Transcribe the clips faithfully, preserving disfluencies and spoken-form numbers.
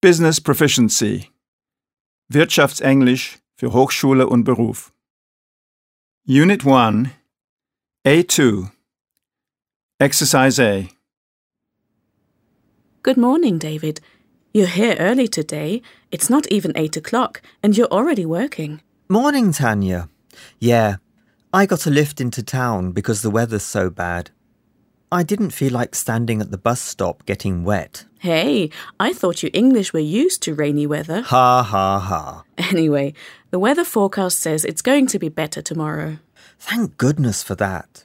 Business Proficiency. Wirtschaftsenglisch für Hochschule und Beruf. Unit one, A two. Exercise A. Good morning, David. You're here early today. It's not even eight o'clock, and you're already working. Morning, Tanya. Yeah, I got a lift into town because the weather's so bad. I didn't feel like standing at the bus stop getting wet. Hey, I thought you English were used to rainy weather. Ha, ha, ha. Anyway, the weather forecast says it's going to be better tomorrow. Thank goodness for that.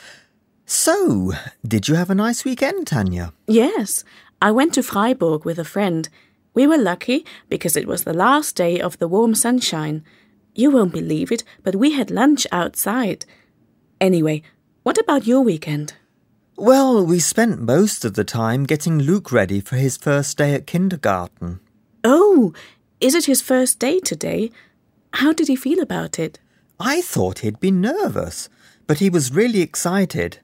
So, did you have a nice weekend, Tanya? Yes, I went to Freiburg with a friend. We were lucky because it was the last day of the warm sunshine. You won't believe it, but we had lunch outside. Anyway, what about your weekend? Well, we spent most of the time getting Luke ready for his first day at kindergarten. Oh, is it his first day today? How did he feel about it? I thought he'd be nervous, but he was really excited.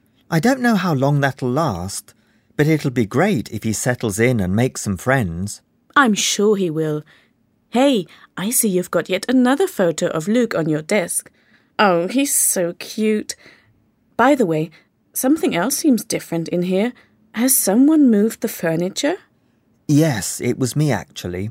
I don't know how long that'll last, but it'll be great if he settles in and makes some friends. I'm sure he will. Hey, I see you've got yet another photo of Luke on your desk. Oh, he's so cute. By the way, something else seems different in here. Has someone moved the furniture? Yes, it was me actually.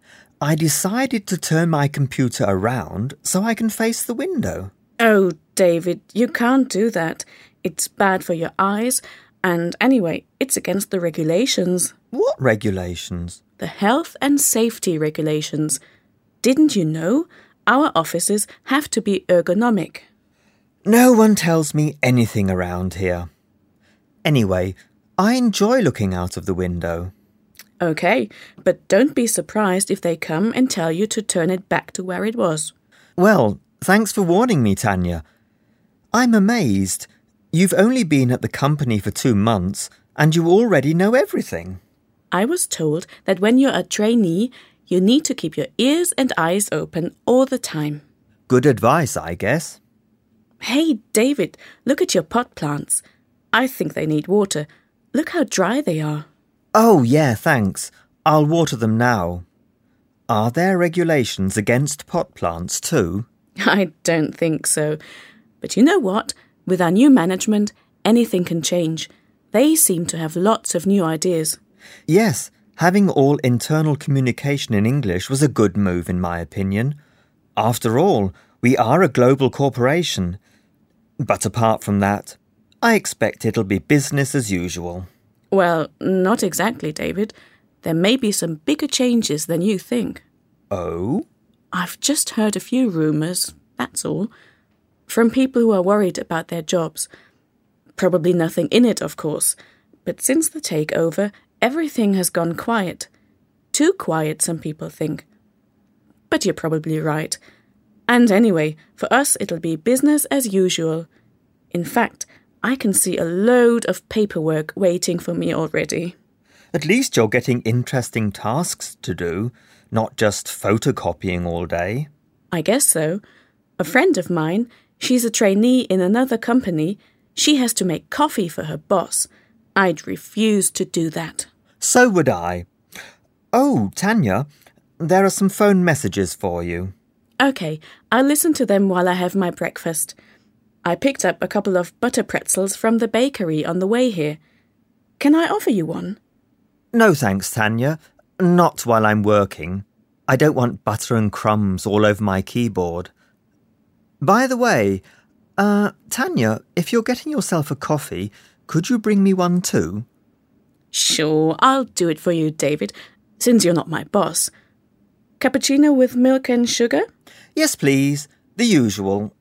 I decided to turn my computer around so I can face the window. Oh, David, you can't do that. It's bad for your eyes, and anyway, it's against the regulations. What regulations? The health and safety regulations. Didn't you know? Our offices have to be ergonomic. No one tells me anything around here. Anyway, I enjoy looking out of the window. Okay, but don't be surprised if they come and tell you to turn it back to where it was. Well, thanks for warning me, Tanya. I'm amazed. You've only been at the company for two months and you already know everything. I was told that when you're a trainee, you need to keep your ears and eyes open all the time. Good advice, I guess. Hey, David, look at your pot plants. I think they need water. Look how dry they are. Oh, yeah, thanks. I'll water them now. Are there regulations against pot plants too? I don't think so. But you know what? With our new management, anything can change. They seem to have lots of new ideas. Yes, having all internal communication in English was a good move in my opinion. After all, we are a global corporation. But apart from that, I expect it'll be business as usual. Well, not exactly, David. There may be some bigger changes than you think. Oh? I've just heard a few rumours, that's all. From people who are worried about their jobs. Probably nothing in it, of course. But since the takeover, everything has gone quiet. Too quiet, some people think. But you're probably right. And anyway, for us it'll be business as usual. In fact, I can see a load of paperwork waiting for me already. At least you're getting interesting tasks to do, not just photocopying all day. I guess so. A friend of mine, she's a trainee in another company. She has to make coffee for her boss. I'd refuse to do that. So would I. Oh, Tanya, there are some phone messages for you. Okay, I'll listen to them while I have my breakfast. I picked up a couple of butter pretzels from the bakery on the way here. Can I offer you one? No thanks, Tanya. Not while I'm working. I don't want butter and crumbs all over my keyboard. By the way, uh, Tanya, if you're getting yourself a coffee, could you bring me one too? Sure, I'll do it for you, David, since you're not my boss. Cappuccino with milk and sugar? Yes, please. The usual.